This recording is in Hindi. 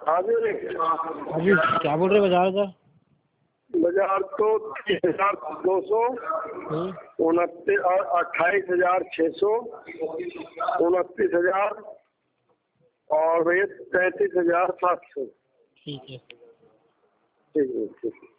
हाँ जी। अभी क्या बोल रहे बाजार का? बाजार तो 30,200, 28,600, 29,000 और 33,700। ठीक है। ठीक है, ठीक है।